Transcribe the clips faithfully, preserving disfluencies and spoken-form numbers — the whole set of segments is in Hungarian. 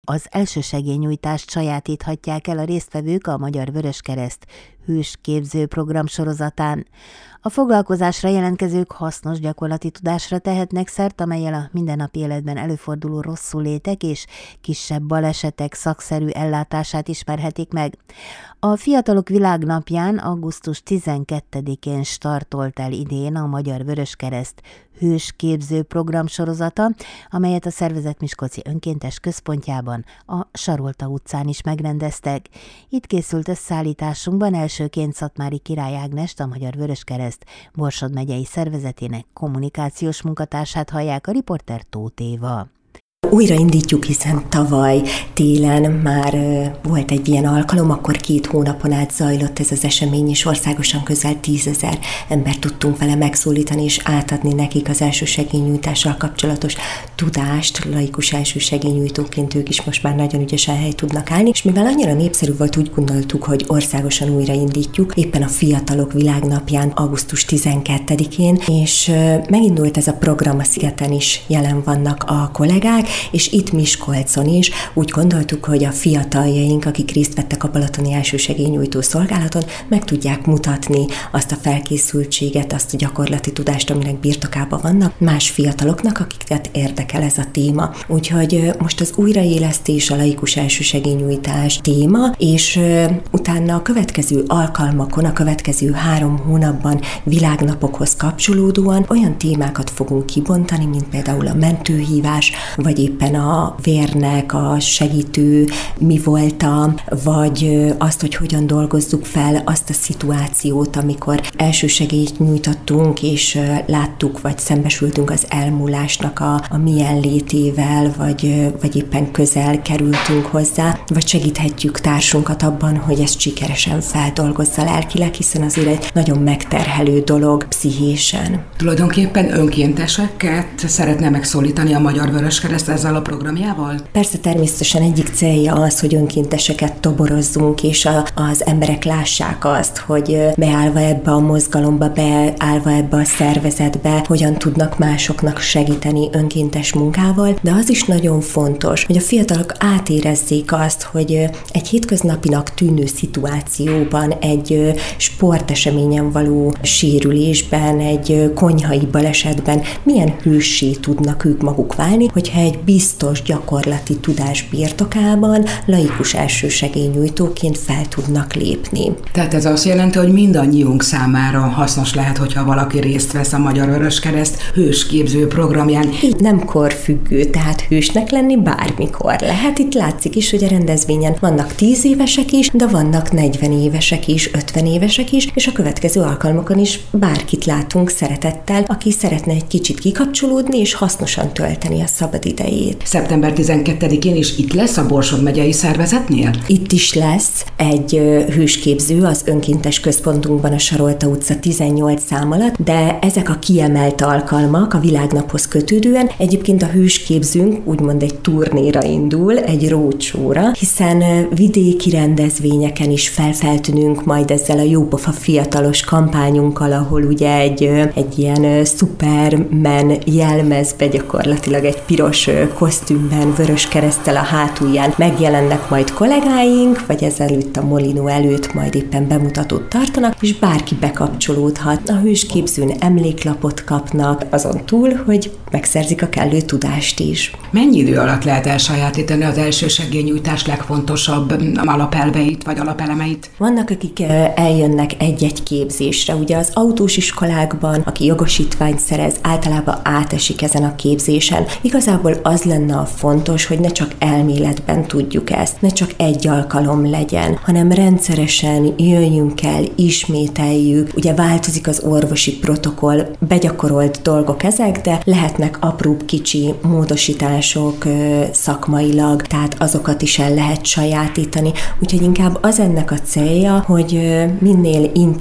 Az elsősegélynyújtást sajátíthatják el a résztvevők a Magyar Vöröskereszt hősképző program sorozatán. A foglalkozásra jelentkezők hasznos gyakorlati tudásra tehetnek szert, amellyel a mindennapi életben előforduló rosszulétek és kisebb balesetek szakszerű ellátását ismerhetik meg. A Fiatalok Világnapján augusztus tizenkettedikén startolt el idén a Magyar Vöröskereszt hősképző program sorozata, amelyet a szervezet Miskolci Önkéntes Központjában, a Sarolta utcán is megrendeztek. Itt készült összeállításunkban elsőként Szatmári Király Ágnest, a Magyar Vöröskereszt Borsod megyei szervezetének kommunikációs munkatársát hallják, a riporter Tóth Éva. Újraindítjuk, hiszen tavaly télen már volt egy ilyen alkalom, akkor két hónapon át zajlott ez az esemény, és országosan közel tízezer ember tudtunk vele megszólítani, és átadni nekik az elsősegélynyújtással kapcsolatos tudást. Laikus elsősegélynyújtóként ők is most már nagyon ügyesen hely tudnak állni, és mivel annyira népszerű volt, úgy gondoltuk, hogy országosan újraindítjuk, éppen a Fiatalok Világnapján, augusztus tizenkettedikén, és megindult ez a program, a Szigeten is jelen vannak a kollégák, és itt Miskolcon is úgy gondoltuk, hogy a fiataljaink, akik részt vettek a balatoni elsősegélynyújtó szolgálaton, meg tudják mutatni azt a felkészültséget, azt a gyakorlati tudást, aminek birtokában vannak más fiataloknak, akiket érdekel ez a téma. Úgyhogy most az újraélesztés, a laikus elsősegélynyújtás téma, és utána a következő alkalmakon, a következő három hónapban világnapokhoz kapcsolódóan olyan témákat fogunk kibontani, mint például a mentőhívás, vagy éppen a vérnek a segítő mi voltam, vagy azt, hogy hogyan dolgozzuk fel azt a szituációt, amikor elsősegélyt nyújtottunk, és láttuk, vagy szembesültünk az elmúlásnak a, a milyen létével, vagy, vagy éppen közel kerültünk hozzá, vagy segíthetjük társunkat abban, hogy ezt sikeresen feldolgozza lelkileg, hiszen azért egy nagyon megterhelő dolog pszichésen. Tulajdonképpen önkénteseket szeretne megszólítani a Magyar Vöröskereszt ezzel a programjával? Persze, természetesen egyik célja az, hogy önkénteseket toborozzunk, és a, az emberek lássák azt, hogy beállva ebbe a mozgalomba, beállva ebbe a szervezetbe, hogyan tudnak másoknak segíteni önkéntes munkával, de az is nagyon fontos, hogy a fiatalok átérezzék azt, hogy egy hétköznapinak tűnő szituációban, egy sporteseményen való sérülésben, egy konyhai balesetben milyen hőssé tudnak ők maguk válni, hogyha egy biztos gyakorlati tudás birtokában laikus elsősegélynyújtóként fel tudnak lépni. Tehát ez azt jelenti, hogy mindannyiunk számára hasznos lehet, hogyha valaki részt vesz a Magyar Vöröskereszt hősképző programján. Így nem korfüggő, tehát hősnek lenni bármikor lehet. Itt látszik is, hogy a rendezvényen vannak tíz évesek is, de vannak negyven évesek is, ötven évesek is, és a következő alkalmakon is bárkit látunk szeretettel, aki szeretne egy kicsit kikapcsolódni és hasznosan tölteni a szabad idejét. szeptember tizenkettedikén is itt lesz a Borsod megyei szervezetnél? Itt is lesz egy hősképző az önkéntes központunkban, a Sarolta utca tizennyolc szám alatt, de ezek a kiemelt alkalmak a világnaphoz kötődően. Egyébként a hősképzőnk úgymond egy turnéra indul, egy roadshow-ra, hiszen vidéki rendezvényeken is felfeltűnünk majd ezzel a jópofa fiatalos kampányunkkal, ahol ugye egy, egy ilyen Superman jelmezbe, gyakorlatilag egy piros kosztümben, vörös kereszttel a hátulján megjelennek majd kollégáink, vagy ezelőtt a Molino előtt majd éppen bemutatót tartanak, és bárki bekapcsolódhat. A hősképzőn emléklapot kapnak, azon túl, hogy megszerzik a kellő tudást is. Mennyi idő alatt lehet elsajátítani az elsősegélynyújtás legfontosabb alapelveit, vagy alapelemeit? Vannak, akik eljönnek egy-egy képzésre. Ugye az autós iskolákban, aki jogosítványt szerez, általában átesik ezen a képzésen. Igazából az lenne a fontos, hogy ne csak elméletben tudjuk ezt, ne csak egy alkalom legyen, hanem rendszeresen jöjjünk el, ismételjük. Ugye változik az orvosi protokoll, begyakorolt dolgok ezek, de lehetnek apróbb kicsi módosítások szakmailag, tehát azokat is el lehet sajátítani. Úgyhogy inkább az ennek a célja, hogy minél inkább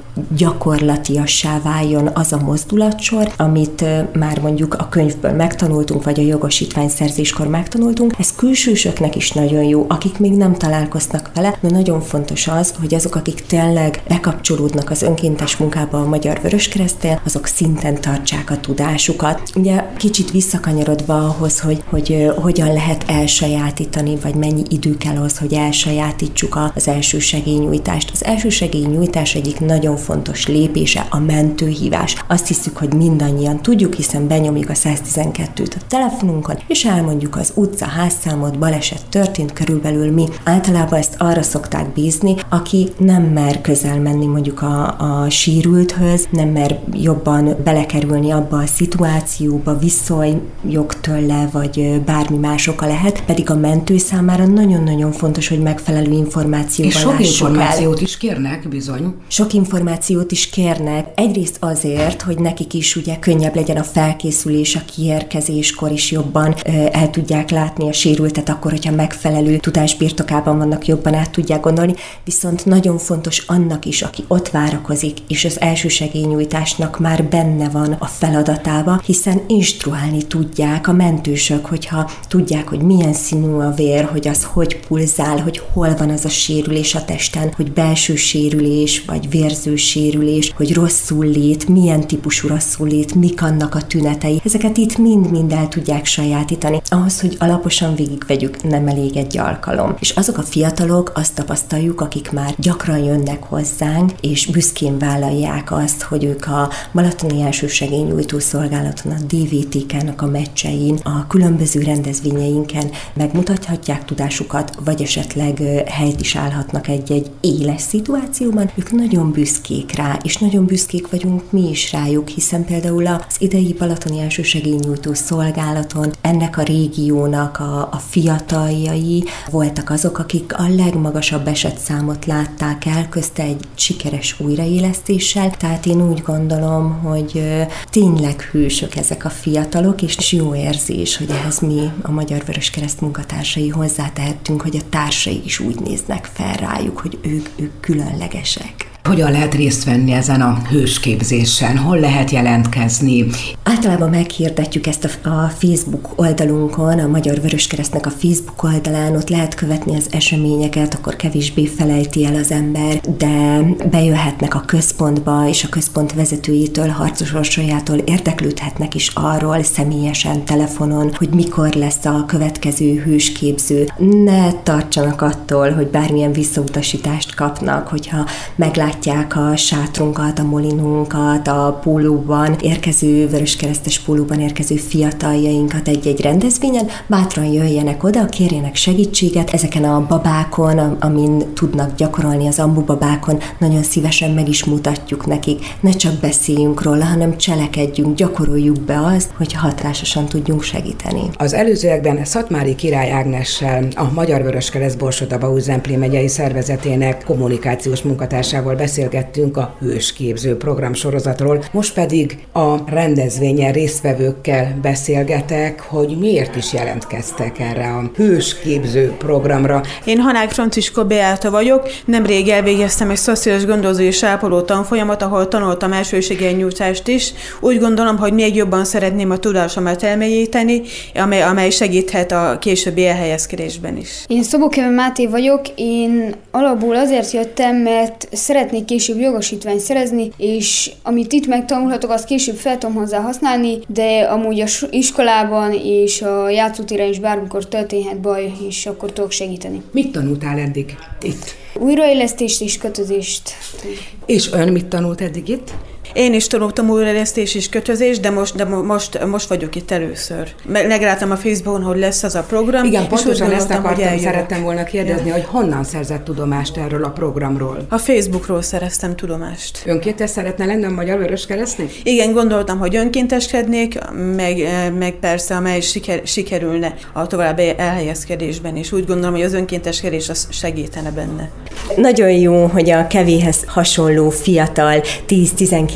gyakorlatiassá váljon az a mozdulatsor, amit már mondjuk a könyvből megtanultunk, vagy a jogosítványszerzéskor megtanultunk. Ez külsősöknek is nagyon jó, akik még nem találkoznak vele, de nagyon fontos az, hogy azok, akik tényleg bekapcsolódnak az önkéntes munkába a Magyar Vöröskeresztnél, azok szinten tartsák a tudásukat. Ugye kicsit visszakanyarodva ahhoz, hogy, hogy hogyan lehet elsajátítani, vagy mennyi idő kell ahhoz, hogy elsajátítsuk az elsősegélynyújtást. Az elsősegélynyújtás egyik nagyon fontos lépése a mentőhívás. Azt hiszük, hogy mindannyian tudjuk, hiszen benyomjuk a száztizenkettőt a telefonunkon, és elmondjuk az utca, házszámot, baleset történt, körülbelül mi. Általában ezt arra szokták bízni, aki nem mer közel menni mondjuk a, a sérülthöz, nem mer jobban belekerülni abba a szituációba, visszaljog tőle, vagy bármi más oka lehet, pedig a mentő számára nagyon-nagyon fontos, hogy megfelelő információval és sok lássuk információt el. is kérnek, bizony. Sok információt is kérnek. Egyrészt azért, hogy nekik is ugye könnyebb legyen a felkészülés, a kiérkezéskor is jobban ö, el tudják látni a sérültet, akkor, hogyha megfelelő tudás birtokában vannak, jobban át tudják gondolni. Viszont nagyon fontos annak is, aki ott várakozik, és az elsősegélynyújtásnak már benne van a feladatába, hiszen instruálni tudják a mentősök, hogyha tudják, hogy milyen színű a vér, hogy az hogy pulzál, hogy hol van az a sérülés a testen, hogy belső sérülés, vagy vérző sérülés, hogy rosszul lét, milyen típusú rosszul lét, mik annak a tünetei. Ezeket itt mind-mind el tudják sajátítani. Ahhoz, hogy alaposan végigvegyük, nem elég egy alkalom. És azok a fiatalok, azt tapasztaljuk, akik már gyakran jönnek hozzánk, és büszkén vállalják azt, hogy ők a Balatoni Elsősegélynyújtó Szolgálaton, a dé vé té ká-nak a meccsein, a különböző rendezvényeinken megmutathatják tudásukat, vagy esetleg helyt is állhatnak egy-egy éles szituációban. Ők nagyon büszkék rá, és nagyon büszkék vagyunk mi is rájuk, hiszen például az idei Balatoni Elsősegélynyújtó Szolgálaton ennek a régiónak a, a fiataljai voltak azok, akik a legmagasabb esetszámot látták el, közte egy sikeres újraélesztéssel, tehát én úgy gondolom, hogy tényleg hősök ezek a fiatalok, és jó érzés, hogy ehhez mi, a Magyar Vöröskereszt munkatársai hozzátehettünk, hogy a társai is úgy néznek fel rájuk, hogy ők, ők különlegesek. Hogyan lehet részt venni ezen a hősképzésen? Hol lehet jelentkezni? Általában meghirdetjük ezt a, a Facebook oldalunkon, a Magyar Vöröskeresztnek a Facebook oldalán, ott lehet követni az eseményeket, akkor kevésbé felejti el az ember, de bejöhetnek a központba, és a központ vezetőjétől, Harcos Orsolyától érdeklődhetnek is arról személyesen, telefonon, hogy mikor lesz a következő hősképző. Ne tartsanak attól, hogy bármilyen visszautasítást kapnak, hogyha meglátják a sátrunkat, a molinunkat, a pólóban érkező, vöröskeresztes pólóban érkező fiataljainkat egy-egy rendezvényen, bátran jöjjenek oda, kérjenek segítséget. Ezeken a babákon, amin tudnak gyakorolni, az ambubabákon, nagyon szívesen meg is mutatjuk nekik. Ne csak beszéljünk róla, hanem cselekedjünk, gyakoroljuk be azt, hogy hatásosan tudjunk segíteni. Az előzőekben Szatmári Király Ágnessel, a Magyar Vöröskereszt Borsod-Abaúj-Zemplén megyei szervezetének kommunikációs munkatársával beszélgettünk a hősképző programsorozatról, most pedig a rendezvényen résztvevőkkel beszélgetek, hogy miért is jelentkeztek erre a hősképző programra. Én Hanák Franciska Beáta vagyok, nemrég elvégeztem egy szociális gondozó és ápoló tanfolyamot, ahol tanultam elsősegélynyújtást is. Úgy gondolom, hogy még jobban szeretném a tudásomat elmélyíteni, amely, amely segíthet a későbbi elhelyezkedésben is. Én Szabó Keve Máté vagyok, én alapból azért jöttem, mert szeretnék később jogosítványt szerezni, és amit itt megtanulhatok, azt később fel tudom hozzá használni, de amúgy az iskolában és a játszótéren is bármikor történhet baj, és akkor tudok segíteni. Mit tanultál eddig itt? Újraélesztést és kötözést. És ön mit tanult eddig itt? Én is tanultam újraélesztés és kötözés, de most, de most, most vagyok itt először. Megláttam a Facebookon, hogy lesz az a program. Igen, pontosan ezt akartam, hogy szerettem volna kérdezni, ja. hogy honnan szerzett tudomást erről a programról? A Facebookról szereztem tudomást. Önkéntes szeretne lenni a Magyar Vöröskeresztnél? Igen, gondoltam, hogy önkénteskednék, meg, meg persze, amely siker, sikerülne a további elhelyezkedésben is. Úgy gondolom, hogy az önkénteskedés az segítene benne. Nagyon jó, hogy a Kevéhez hasonló fiatal tíz-tizenkét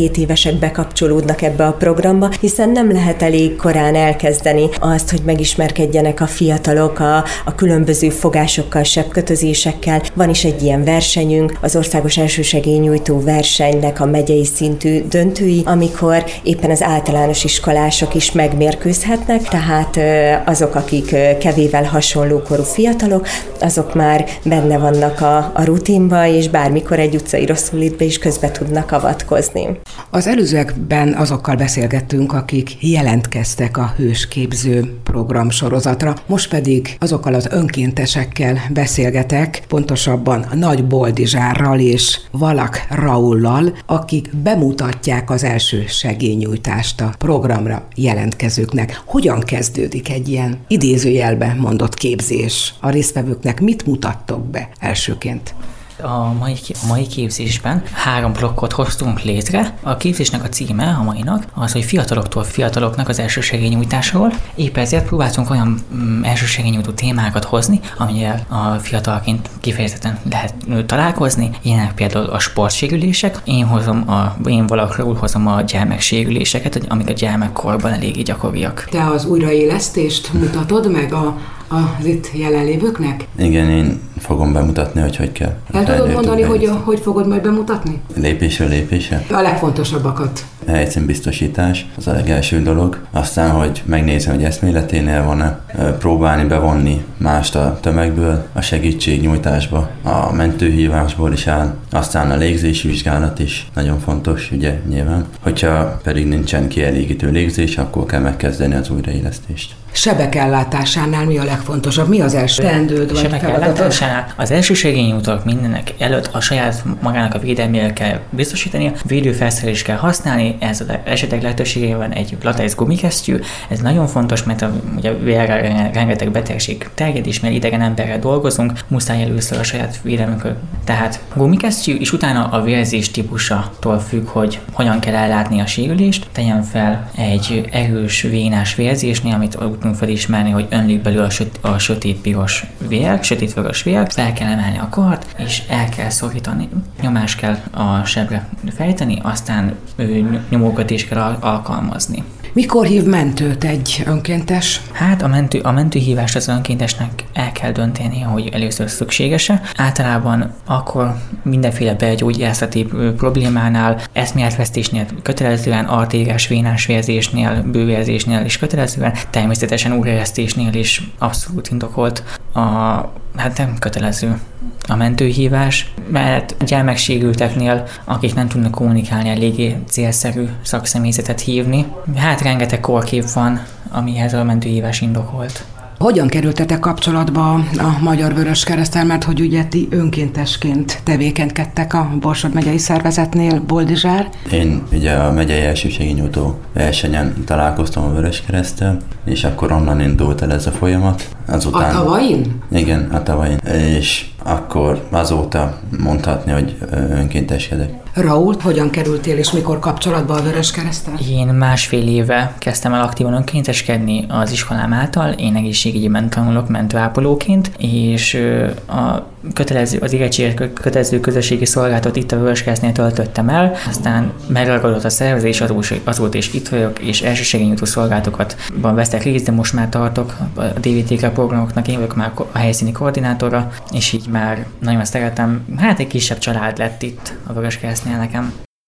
hat-hét évesek bekapcsolódnak ebbe a programba, hiszen nem lehet elég korán elkezdeni azt, hogy megismerkedjenek a fiatalok a, a különböző fogásokkal, sebkötözésekkel. Van is egy ilyen versenyünk, az országos elsősegélynyújtó versenynek a megyei szintű döntői, amikor éppen az általános iskolások is megmérkőzhetnek, tehát azok, akik kevével hasonló korú fiatalok, azok már benne vannak a, a rutinba, és bármikor egy utcai rosszulitbe is közbe tudnak avatkozni. Az előzőekben azokkal beszélgettünk, akik jelentkeztek a hősképző program sorozatra, most pedig azokkal az önkéntesekkel beszélgetek, pontosabban Nagy Boldizsárral és Valak Raullal, akik bemutatják az első segélynyújtást a programra jelentkezőknek. Hogyan kezdődik egy ilyen idézőjelben mondott képzés? A résztvevőknek mit mutattok be elsőként? A mai, a mai képzésben három blokkot hoztunk létre. A képzésnek a címe a mainak az, hogy fiataloktól fiataloknak az elsősegélynyújtásról. Épp ezért próbáltunk olyan mm, elsősegélynyújtó témákat hozni, amivel a fiatalként kifejezetten lehet találkozni. Ilyenek például a sportsérülések. Én hozom a, én valakról hozom a gyermeksérüléseket, amik a gyermekkorban eléggé gyakoriak. Te az újraélesztést mutatod meg a az itt jelenlévőknek? Igen, én fogom bemutatni, hogy hogy kell. El tudod mondani, hogy a, hogy fogod majd bemutatni? Lépésről lépésre. A legfontosabbakat. Helyszínbiztosítás, az a legelső dolog. Aztán, hogy megnézem, hogy eszméleténél van-e, próbálni bevonni mást a tömegből, a segítségnyújtásba, a mentőhívásból is áll. Aztán a légzési vizsgálat is nagyon fontos, ugye nyilván. Hogyha pedig nincsen kielégítő légzés, akkor kell megkezdeni az újraélesztést. Sebek ellátásánál mi a legfontosabb? Mi az első teendőd vagy Sebek feladatod? ellátásánál az elsősegélynyújtók mindenek előtt a saját magának a védelmére kell biztosítani, védőfelszerelést kell használni, ez az esetek lehetőségében egy latex gumikesztyű. Ez nagyon fontos, mert a, ugye rengeteg betegség terjed, és mert idegen emberrel dolgozunk, muszáj először a saját védelmünkről. Tehát gumikesztyű, és utána a vérzés típusától függ, hogy hogyan kell ellátni a sérülést. Tegyen fel egy erős vénás vérzésnél, amit tudunk felismerni, hogy önlik belül a, söt, a sötét-piros vér, sötét-vörös vér, fel kell emelni a kart, és el kell szorítani. Nyomást kell a sebre fejteni, aztán nyomókötést kell alkalmazni. Mikor hív mentőt egy önkéntes? Hát a, mentő, a mentőhívást az önkéntesnek el kell dönteni, hogy először szükséges-e. Általában akkor mindenféle belgyógyászati problémánál, eszméletvesztésnél kötelezően, artériás vénás vérzésnél, bővérzésnél is kötelezően, természetesen újraélesztésnél is abszolút indokolt a, hát nem kötelező a mentőhívás, mert gyermeksérülteknél, akik nem tudnak kommunikálni, eléggé célszerű szakszemélyzetet hívni. Hát rengeteg kórkép van, amihez a mentőhívás indokolt. Hogyan kerültetek kapcsolatba a Magyar Vöröskereszttel, mert hogy ugye ti önkéntesként tevékenykedtek a Borsod megyei szervezetnél, Boldizsár? Én ugye a megyei elsősegélynyújtó versenyen találkoztam a Vöröskereszttel, és akkor onnan indult el ez a folyamat. Azután, a tavain? Igen, a tavain. És akkor azóta mondhatni, hogy önkénteskedek. Raúl, hogyan kerültél és mikor kapcsolatba a Vöröskereszttel? Én másfél éve kezdtem el aktívan önkénteskedni az iskolám által. Én egészségügyben tanulok mentőápolóként, és a kötelező, az érettségi kötelező közösségi szolgálatot itt a Vöröskeresztnél töltöttem el, aztán megragadott a szervezés, azóta is itt vagyok, és elsősegélynyújtó szolgálatokat vesztek részt, de most már tartok a dé vé té ká programoknak, én vagyok már a helyszíni koordinátora, és így már nagyon szeretem, hát egy kisebb család lett itt a Vöröskeresztnél nekem.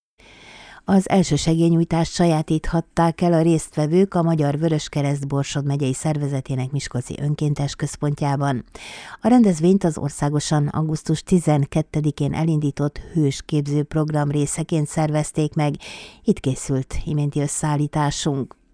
Az elsősegélynyújtást sajátíthatták el a résztvevők a Magyar Vöröskereszt Borsod megyei szervezetének Miskolci Önkéntes Központjában. A rendezvényt az országosan augusztus tizenkettedikén elindított hősképző program részeként szervezték meg. Itt készült iménti összeállításunk.